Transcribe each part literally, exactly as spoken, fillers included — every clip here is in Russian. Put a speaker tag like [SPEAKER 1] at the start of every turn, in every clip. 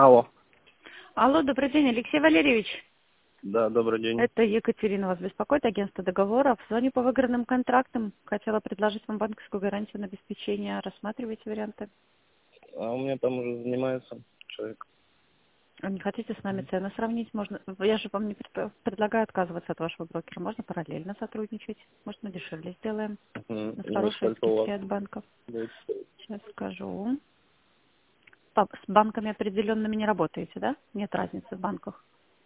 [SPEAKER 1] Алло.
[SPEAKER 2] Алло, добрый день, Алексей Валерьевич.
[SPEAKER 1] Да, добрый день.
[SPEAKER 2] Это Екатерина вас беспокоит, агентство договоров. Звоню по выигранным контрактам. Хотела предложить вам банковскую гарантию на обеспечение. Рассматривайте варианты.
[SPEAKER 1] А у меня там уже занимается человек.
[SPEAKER 2] А не хотите с нами цены сравнить? Можно. Я же вам не пред- предлагаю отказываться от вашего брокера. Можно параллельно сотрудничать. Может, мы дешевле сделаем.
[SPEAKER 1] Угу.
[SPEAKER 2] У нас
[SPEAKER 1] И
[SPEAKER 2] хорошие
[SPEAKER 1] сколько у вас
[SPEAKER 2] скидки от банков.
[SPEAKER 1] будет стоить?
[SPEAKER 2] Сейчас скажу. Пап, с банками определенными не работаете, да? Нет разницы в банках.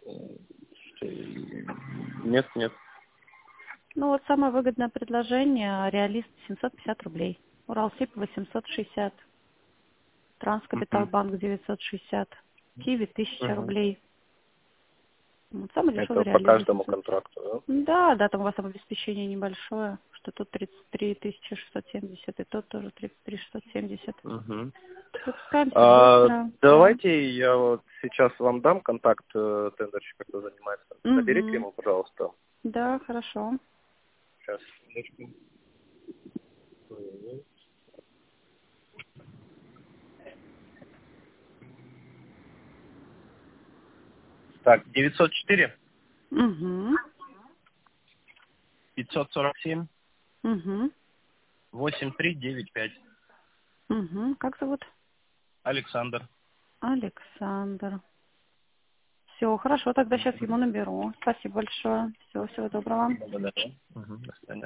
[SPEAKER 1] Нет, нет.
[SPEAKER 2] Ну вот самое выгодное предложение. Реалист семьсот пятьдесят рублей. Уралсиб восемьсот шестьдесят.
[SPEAKER 1] Угу.
[SPEAKER 2] Транскапиталбанк девятьсот шестьдесят. Киви тысяча
[SPEAKER 1] Угу.
[SPEAKER 2] рублей. Вот самый дешевый
[SPEAKER 1] Это по
[SPEAKER 2] реалист
[SPEAKER 1] каждому
[SPEAKER 2] восемьсот.
[SPEAKER 1] контракту,
[SPEAKER 2] Да, да, там у вас там обеспечение небольшое, что тут тридцать три тысячи шестьсот семьдесят, и тот тоже тридцать три тысячи шестьсот семьдесят.
[SPEAKER 1] да? Угу.
[SPEAKER 2] Запускаемся
[SPEAKER 1] А,
[SPEAKER 2] быстро, да.
[SPEAKER 1] давайте я вот сейчас вам дам контакт э, тендерщика, кто занимается. Наберите
[SPEAKER 2] Угу.
[SPEAKER 1] ему, пожалуйста.
[SPEAKER 2] Да, хорошо.
[SPEAKER 1] Сейчас. Так, девятьсот четыре
[SPEAKER 2] Угу.
[SPEAKER 1] пятьсот сорок семь
[SPEAKER 2] Угу.
[SPEAKER 1] восемь три девять пять.
[SPEAKER 2] Угу. Как зовут?
[SPEAKER 1] Александр.
[SPEAKER 2] Александр. Все, хорошо, тогда сейчас ему наберу. Спасибо большое. Всего, всего доброго.
[SPEAKER 1] Благодарю. Угу. До свидания.